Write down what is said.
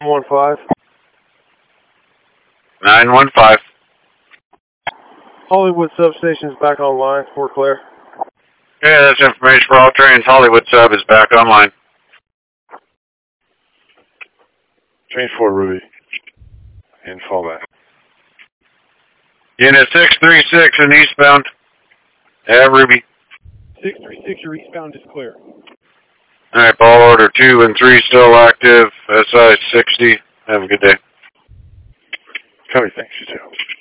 915. 915. Hollywood substation is back online. We're clear. Okay, that's information for all trains. Hollywood sub is back online. Train 4 Ruby. In fallback. Unit 636 and eastbound. Ruby. 636, your eastbound is clear. Alright, ball order 2 and 3 still active. SI 60. Have a good day. Copy, thanks, you too.